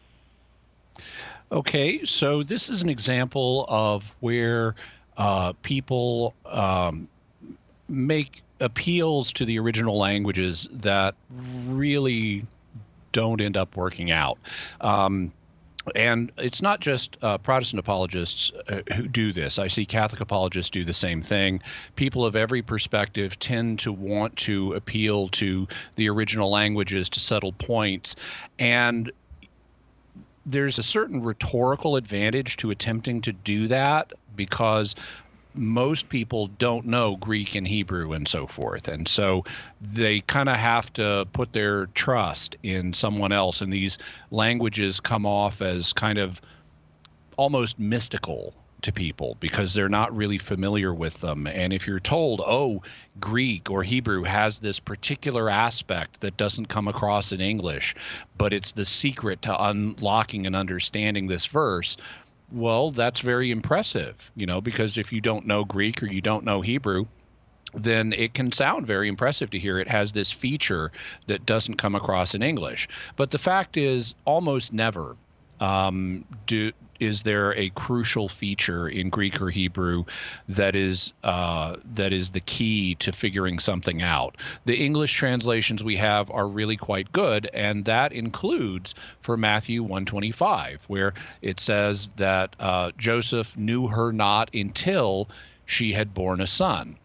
Okay, so this is an example of where uh, people um, make appeals to the original languages that really don't end up working out. Um, And it's not just uh, Protestant apologists uh, who do this. I see Catholic apologists do the same thing. People of every perspective tend to want to appeal to the original languages to settle points. And there's a certain rhetorical advantage to attempting to do that because most people don't know Greek and Hebrew and so forth. And so they kind of have to put their trust in someone else. And these languages come off as kind of almost mystical to people because they're not really familiar with them. And if you're told, oh, Greek or Hebrew has this particular aspect that doesn't come across in English, but it's the secret to unlocking and understanding this verse, well, that's very impressive, you know, because if you don't know Greek or you don't know Hebrew, then it can sound very impressive to hear it has this feature that doesn't come across in English. But the fact is, almost never um, do, is there a crucial feature in Greek or Hebrew that is uh, that is the key to figuring something out. The English translations we have are really quite good, and that includes for Matthew one twenty-five, where it says that uh, Joseph knew her not until she had borne a son.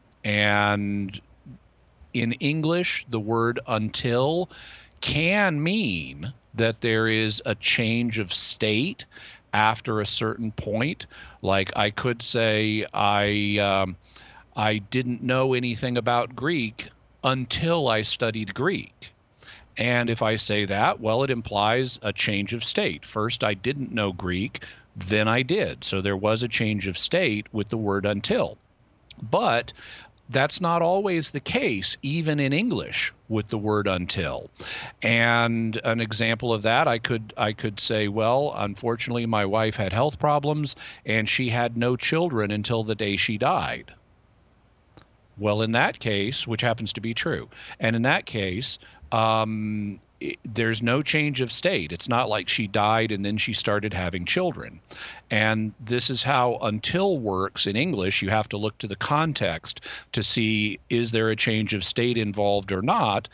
And in English, the word until can mean that there is a change of state after a certain point. Like I could say I um, I didn't know anything about Greek until I studied Greek. And if I say that, well, it implies a change of state. First, I didn't know Greek, then I did. So there was a change of state with the word until. But that's not always the case, even in English, with the word until. And an example of that, I could I could say, well, unfortunately, my wife had health problems, and she had no children until the day she died. Well, in that case, which happens to be true, and in that case, um, it, there's no change of state. It's not like she died and then she started having children. And this is how until works in English. You have to look to the context to see, is there a change of state involved or not?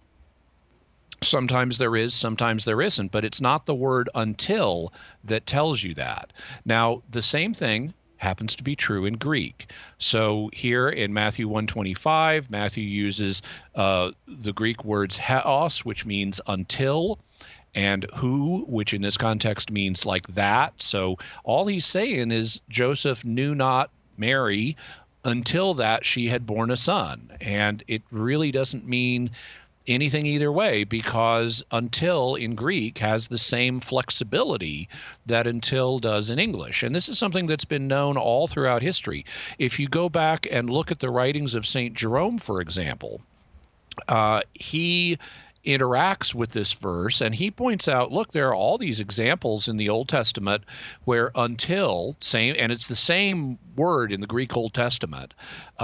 Sometimes there is, sometimes there isn't, but it's not the word until that tells you that. Now, the same thing happens to be true in Greek. So here in Matthew one twenty-five, Matthew uses uh, the Greek words heos, which means until, and who, which in this context means like that. So all he's saying is Joseph knew not Mary until that she had borne a son. And it really doesn't mean anything either way, because until in Greek has the same flexibility that until does in English. And this is something that's been known all throughout history. If you go back and look at the writings of Saint Jerome, for example, uh, he interacts with this verse and he points out, look, there are all these examples in the Old Testament where until, same, and it's the same word in the Greek Old Testament,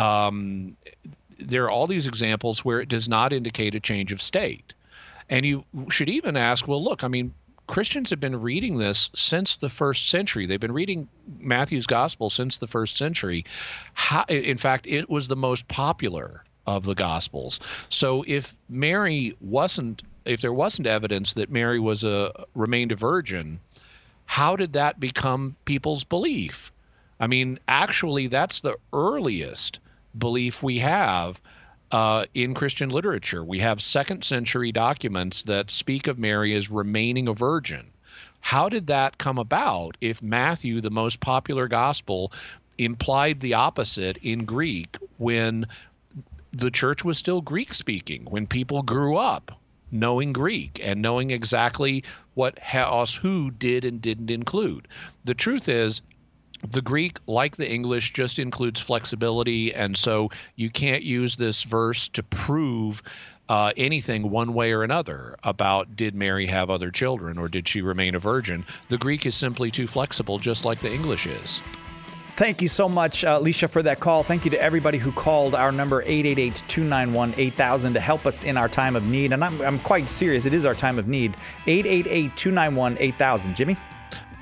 um, there are all these examples where it does not indicate a change of state. And you should even ask, well, look, I mean, Christians have been reading this since the first century. They've been reading Matthew's gospel since the first century. How, in fact, it was the most popular of the gospels. So if Mary wasn't, if there wasn't evidence that Mary was a remained a virgin, how did that become people's belief? I mean, actually, that's the earliest belief we have uh, in Christian literature. We have second century documents that speak of Mary as remaining a virgin. How did that come about if Matthew, the most popular gospel, implied the opposite in Greek when the church was still Greek speaking, when people grew up knowing Greek and knowing exactly what heos who did and didn't include? The truth is, the Greek, like the English, just includes flexibility, and so you can't use this verse to prove uh, anything one way or another about did Mary have other children or did she remain a virgin. The Greek is simply too flexible, just like the English is. Thank you so much, uh, Alicia, for that call. Thank you to everybody who called our number eight eight eight, two nine one, eight thousand to help us in our time of need. And I'm, I'm quite serious. It is our time of need. eight eight eight, two nine one, eight thousand. Jimmy?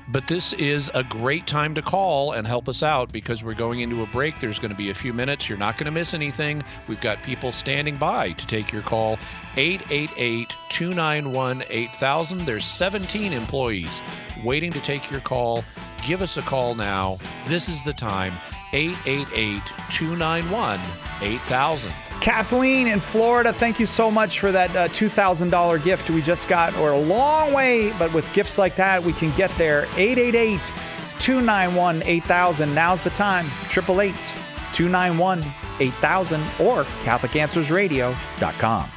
But this is a great time to call and help us out because we're going into a break. There's going to be a few minutes. You're not going to miss anything. We've got people standing by to take your call. eight eight eight, two nine one, eight thousand. There's seventeen employees waiting to take your call. Give us a call now. This is the time. eight eight eight, two nine one, eight thousand. Kathleen in Florida, thank you so much for that uh, two thousand dollars gift we just got. We're a long way, but with gifts like that, we can get there. eight eight eight, two nine one, eight thousand. Now's the time. eight eight eight, two nine one, eight thousand or Catholic Answers Radio dot com.